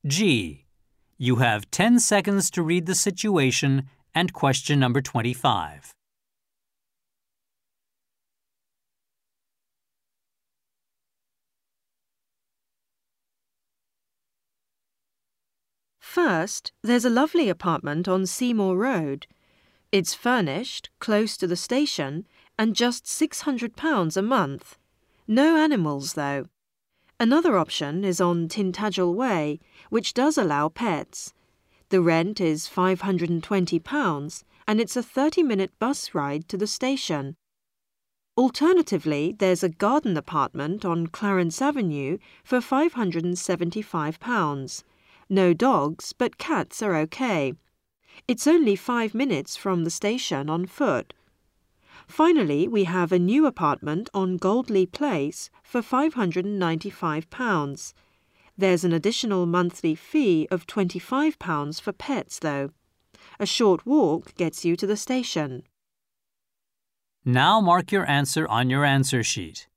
G. You have 10 seconds to read the situation and question number 25. First, there's a lovely apartment on Seymour Road. It's furnished, close to the station, and just £600 a month. No animals, though. Another option is on Tintagel Way, which does allow pets. The rent is £520, and it's a 30-minute bus ride to the station. Alternatively, there's a garden apartment on Clarence Avenue for £575. No dogs, but cats are okay. It's only 5 minutes from the station on foot. Finally, we have a new apartment on Goldley Place for £595. There's an additional monthly fee of £25 for pets, though. A short walk gets you to the station. Now mark your answer on your answer sheet.